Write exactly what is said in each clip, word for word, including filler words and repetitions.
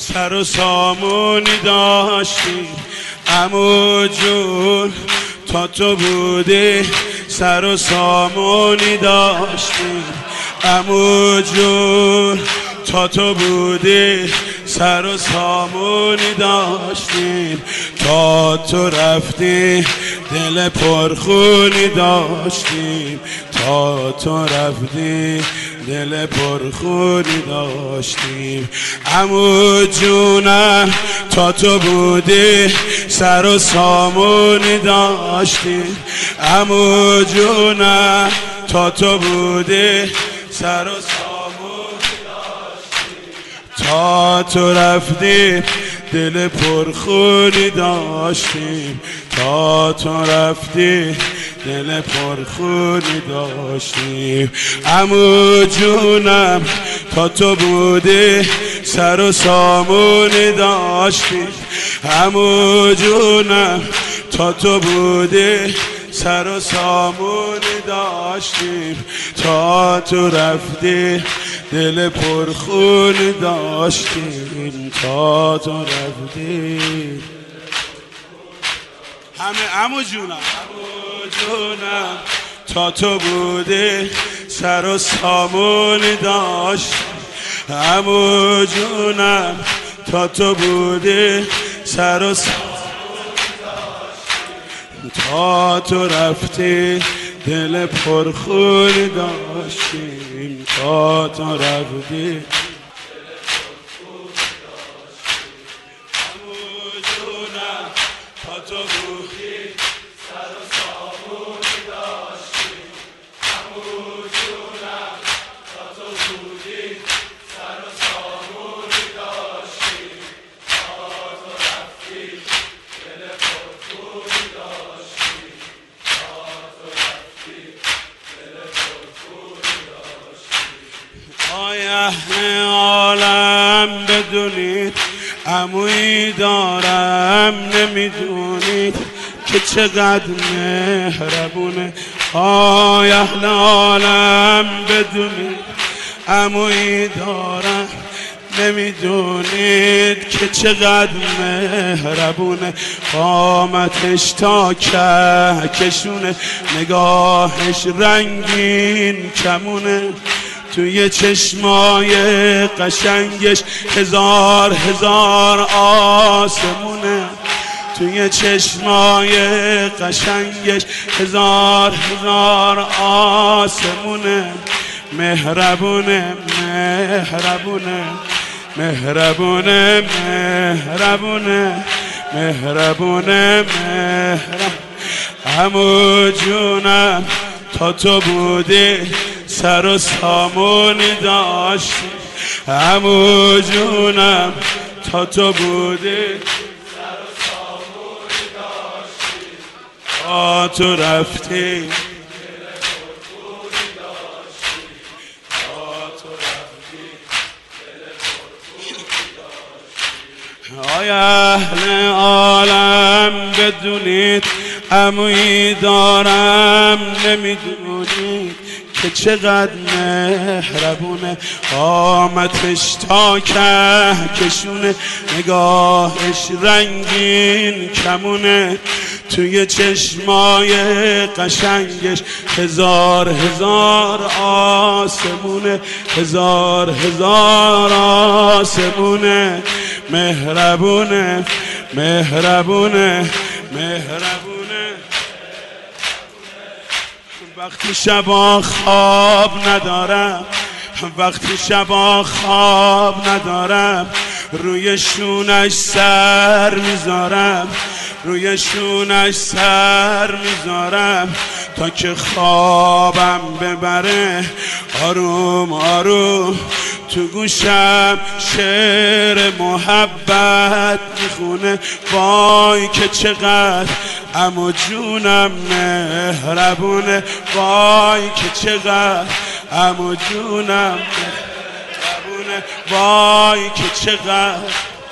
سر و سامونی داشتیم عمو جون تا تو بودی سر و سامونی داشتیم عمو جون تا تو بودی سر و سامونی داشتیم تا تو رفتی دل پرخونی داشتیم تا تو رفتی دل پرخونی داشتیم عمو جونم تا تو بودی سر و سامونی داشتیم عمو جونم تا تو بودی سر و سامونی داشتیم تا تو رفتی دل پرخونی داشتیم تا تو رفتی دل پرخونی داشتیم عمو جونم تا تو بودی سر و سامونی داشتیم عمو جونم تا تو بودی سر و سامونی داشتیم تا تو رفتی دل پرخونی داشتیم تا تو رفتی همه عمو جونم عمو جونم تا تو بودی سر و سامونی داشتیم عمو جونم تا تو بودی سر و سامونی داشتیم تا تو رفتی دل پرخونی داشتیم تا تو رفتی تو بودی سر و سامونی داشتیم عمو جونم تا تو بودی سر و سامونی داشتیم تا تو رفتی دل پرخونی داشتیم تا تو رفتی دل پرخونی داشتیم آی اهل عالم بدونید عمویی دارم نمیدونید که چقدر مهربونه آی اهل عالم بدونید عمویی دارم نمیدونید که چقدر مهربونه قامتش تا کهکشونه نگاهش رنگین کمونه توی چشمای قشنگش هزار هزار آسمونه توی چشمای قشنگش هزار هزار آسمونه مهربونه مهربونه مهربونه مهربونه مهربونه مهربونه عمو جونم تا تو بودی سر و سامونی داشتیم عمو جونم تا تو بودی سر و سامونی داشتیم تا تو رفتی دل پرخونی داشتیم تا تو رفتی دل پرخونی داشتیم آی اهل عالم بدونید عمویی دارم نمیدونید که چقدر مهربونه قامتش تا کهکشونه نگاهش رنگین کمونه توی چشمای قشنگش هزار هزار آسمونه هزار هزار آسمونه مهربونه مهربونه مهربونه وقتی شبا خواب ندارم وقتی شبا خواب ندارم روی شونش سر میذارم روی شونش سر میذارم تا که خوابم ببره آروم آروم تو گوشم شعر محبت میخونه وای که چقدر عمو جونم مهربونه وای که چقدر عمو جونم مهربونه وای که چقدر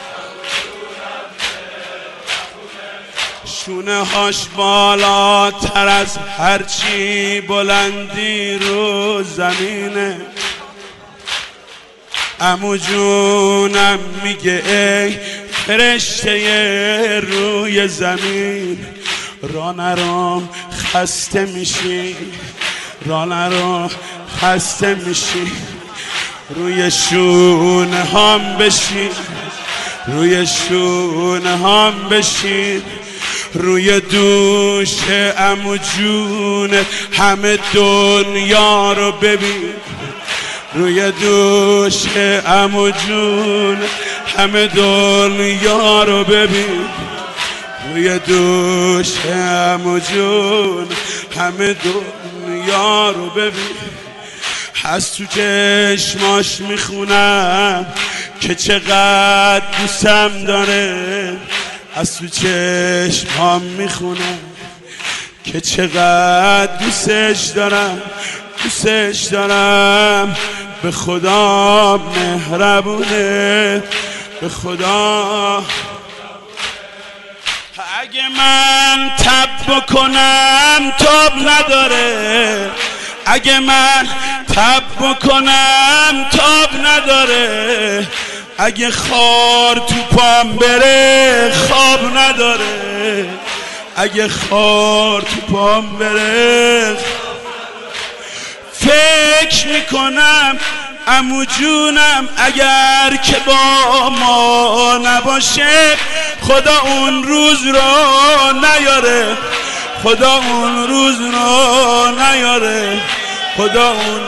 شونه هاش بالاتر از هرچی بلندی رو زمینه عمو جونم میگه ای فرشته روی زمین، را نرام خسته میشی، را نرام خسته میشی، روی شونه هم بشین، روی شونه هم بشین، روی دوش عمو جون همه دنیا رو ببین، روی دوش عمو جون همه دنیا رو ببین، روی دوش عمو جون همه دنیا رو ببین. از تو چشماش میخونم که چقدر دوستم داره، از تو چشمام میخونم که چقدر دوستش دارم، دوستش دارم، به خدا مهربونه، به خدا. اگه من تب بکنم تاب نداره، اگه من تب بکنم تاب نداره، اگه خار تو پام بره خواب نداره، اگه خار تو پام بره. فکر میکنم عمو جونم اگر که با ما نباشه خدا اون روز رو نیاره، خدا اون روز رو نیاره، خدا اون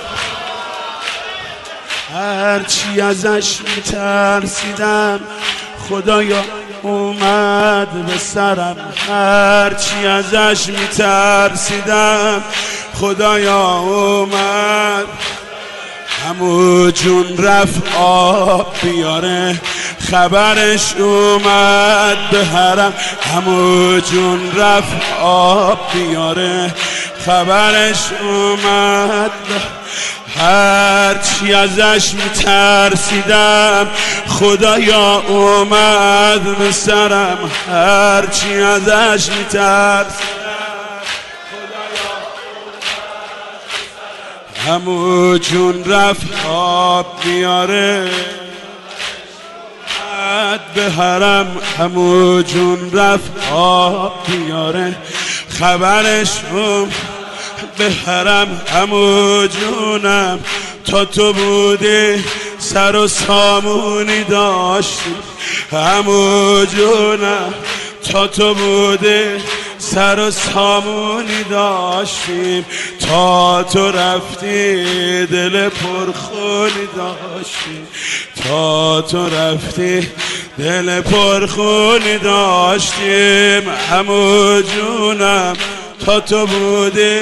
هرچی ازش میترسیدم خدایا اومد به سرم، هرچی ازش میترسیدم خدایا اومد. عمو جون رفت آب بیاره خبرش اومد به حرم، عمو جون رفت آب بیاره خبرش اومد به هرچی ازش میترسیدم خدایا اومد به سرم، هرچی ازش میترسیدم عمو جون رفت آب بیاره به حرم، عمو جون رفت آب بیاره خبرش اومد به حرم. عمو جونم تا تو بودی سر و سامونی داشتی، عمو جونم تا تو بودی سر و سامونی داشتیم، تا تو رفتی دل پرخونی داشتیم، تا تو رفتی دل پرخونی داشتیم. عمو جونم تا تو بودی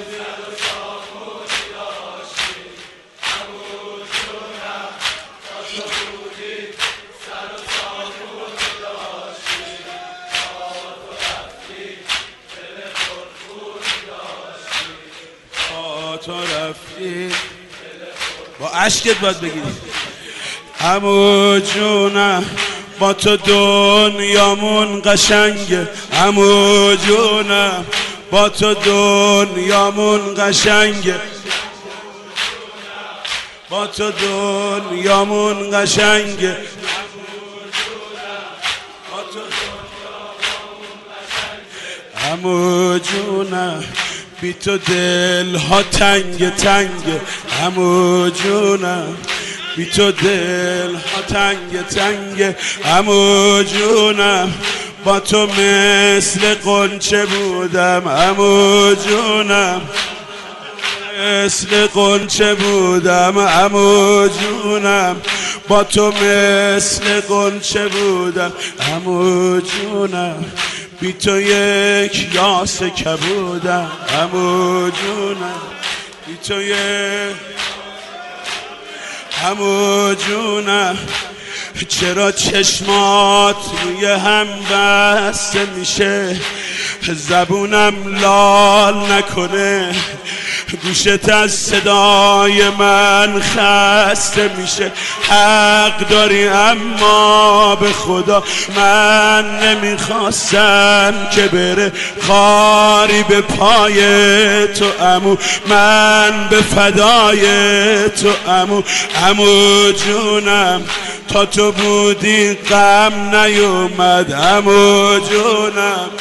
تو رفتی با عشقت باید بگیری. عمو جونم با تو دنیامون قشنگه، عمو جونم با تو دنیامون قشنگه، با تو دنیامون قشنگه، عمو جونم بی تو دل ها تنگ تنگ، عمو جونم بی تو دل ها تنگ تنگ، عمو جونم با تو مثل قنچه بودم، عمو جونم مثل قنچه بودم، عمو جونم با تو مثل قنچه بودم، عمو جونم بی تو یک یاسه کبودم، عمو جونم بی تو یک. عمو جونم چرا چشمات روی هم بسته میشه، زبونم لال نکنه، گوشت از صدای من خسته میشه. حق داری اما به خدا من نمیخواستم که بره خاری به پای تو عمو، من به فدای تو عمو. عمو جونم تا تو بودی غم نیومد. عمو جونم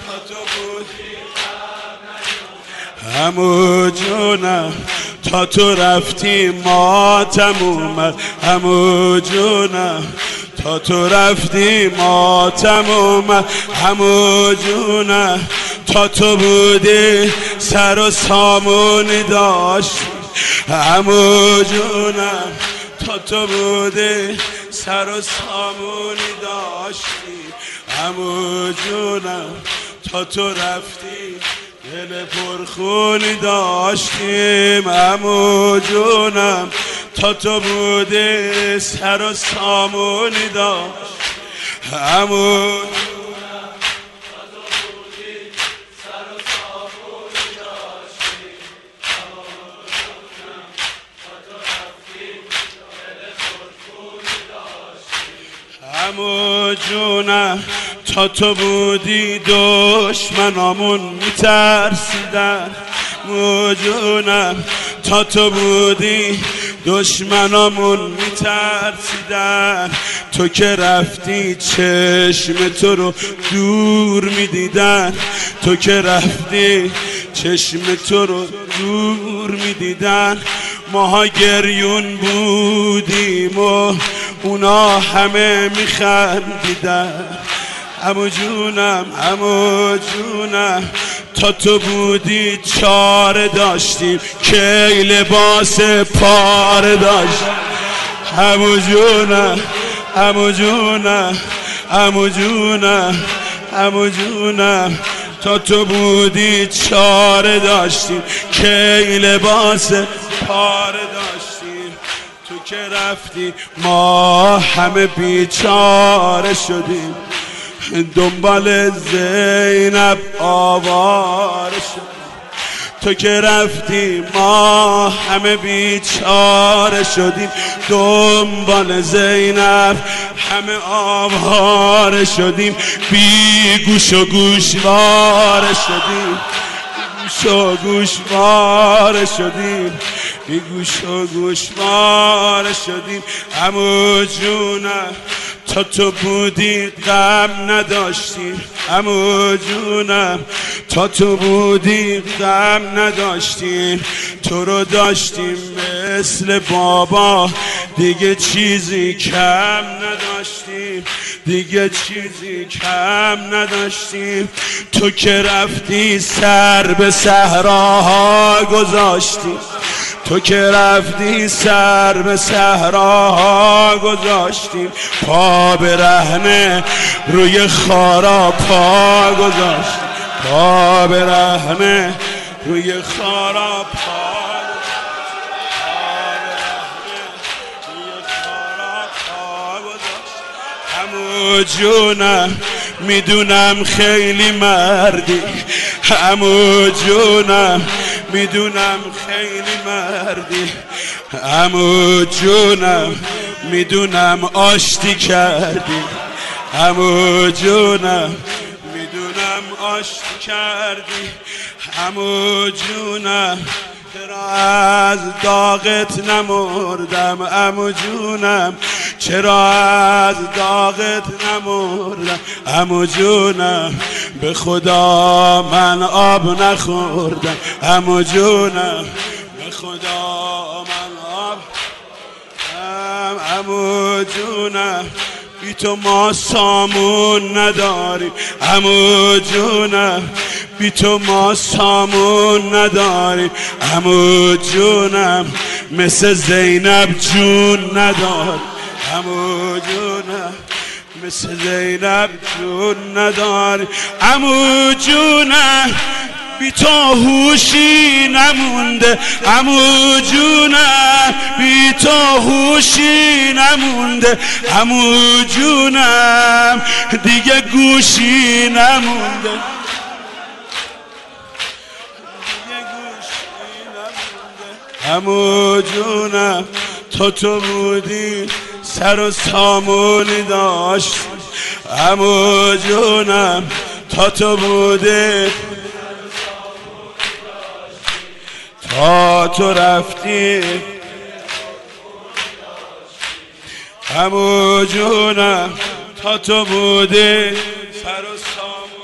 عمو جونم تا تو رفتی ماتم اومد. عمو جونم تا تو رفتی ماتم اومد. عمو جونم تا تو بودی سر و سامونی داشت. عمو جونم تا تو بودی سر و سامونی داشتی. عمو جونم تا تو رفتی دل پرخونی داشتیم. عمو جونم تا تو بودی سر و سامونی داشت. عمو جونم تا تو بودی سر و سامونی داشتی. عمو جونم تا تو بودی دشمنامون میترسیدن. عمو جونم تا تو بودی دشمنامون میترسیدن. تو که رفتی چشم تو رو دور میدیدن. تو که رفتی چشم تو رو دور میدیدن. ماها گریون بودیم و اونا همه میخندیدن. عمو جونم عمو جونم تا تو بودی چاره داشتیم که لباس پاره داشتیم. عمو جونم عمو جونم عمو جونم عمو جونم تا تو بودی چاره داشتیم که لباس پاره داشتیم. تو که رفتی ما همه بیچاره شدیم. دنبال زینب آواره شدیم. تو که رفتی ما همه بیچاره شدیم. دنبال زینب همه آواره شدیم. بی گوش و گوشواره شدیم. گوش و گوشواره شدیم. بی گوش و گوشواره شدیم. عمو جونم تا تو بودی غم نداشتیم. عمو جونم تا تو بودی غم نداشتیم. تو رو داشتیم مثل بابا دیگه چیزی کم نداشتیم. دیگه چیزی کم نداشتیم. تو که رفتی سر به صحراها گذاشتی. تو که رفتی سر به صحراها گذاشتیم. پا به رهنه روی خارا پا گذاشتیم. پا به رهنه روی خارا پا عمو جونم میدونم خیلی مردی. عمو جونم میدونم خیلی مردی. عمو جونم میدونم آشتی کردی. عمو جونم میدونم آشتی کردی. عمو جونم چرا از داغت نمردم. عمو جونم چرا از داغت نمردم. عمو جونم به خدا من آب نخوردم. عمو جونم به خدا من آب. عمو جونم بی تو ما سامون نداریم. عمو جونم بی تو ما سامون نداریم. عمو جونم مثل زینب جون نداریم. عمو جونم مثل زینب جون نداریم. عمو جونم بی تو هوشی نمونده. عمو جونم بی تو هوشی نمونده. عمو جونم دیگه گوشی نمونده. دیگه گوشی عمو جونم تا تو بودی سر و سامونی داشت. عمو جونم تا تو بودی تا تو رفتی. عمو جونم تا تو بودی سر و سامونی